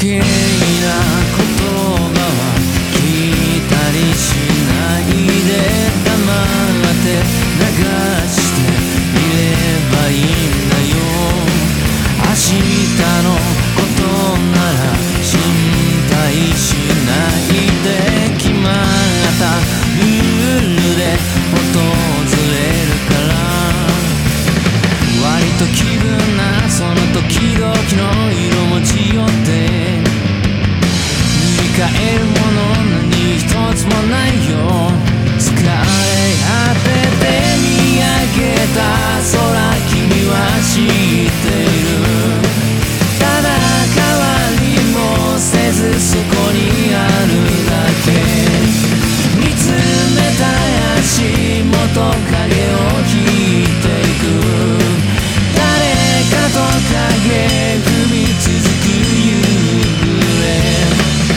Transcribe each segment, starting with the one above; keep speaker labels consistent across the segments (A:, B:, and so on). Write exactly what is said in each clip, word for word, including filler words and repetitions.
A: 計な言葉は聞いたりしないで黙って流していればいいんだよ。明日のことなら心配しないで決まったルールで訪れるから割と気分なその時々の色持ちよって塗り替えるもの何一つもないよ。疲れ果てて見上げた空君は知っている。ただ変わりもせずそこにあるだけ見つめた足元影を引いていく。誰かと影踏み続く夕暮れ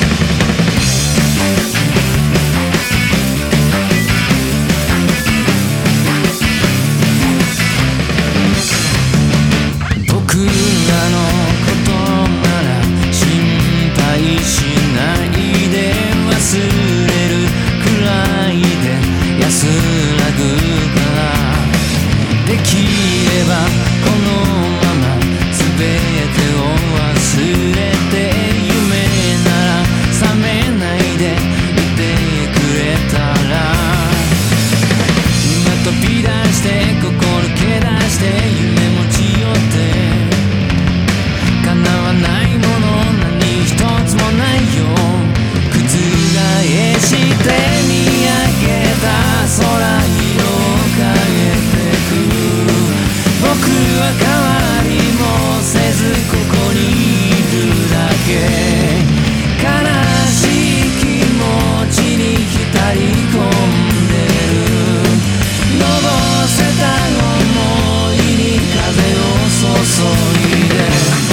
A: 僕らのことなら心配しないで忘れるくらいで安らぐからできればこのまま全てを忘れて夢なら覚めないでいてくれたら今飛び出してここ抜け出して夢持ち寄って叶わないもの何一つもないよ。覆して見上げた空色を変えてく。僕は変わりもせずここにいるだけ。悲しい気持ちに浸り込んでる。のぼせた想いに風を注いで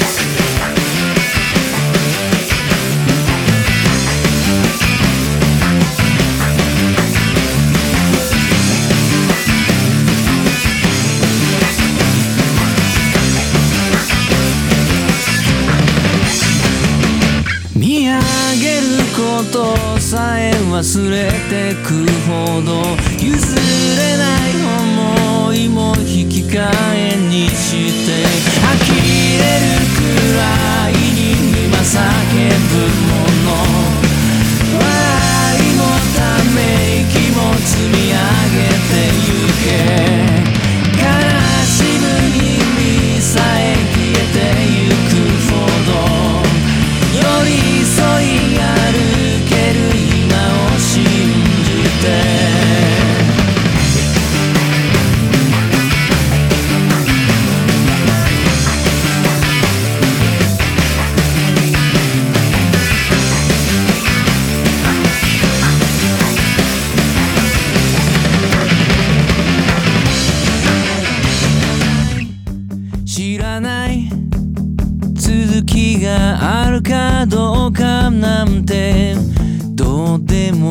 A: 見上げることさえ忘れてくほど譲れない想いも引き換えにして呆れるくらいに今叫ぶもの笑いもため息も積み上げてゆけ。悲しむ日々さえ消えてゆくほど寄り添い歩ける今を信じて知らない続きがあるかどうかなんてどうでも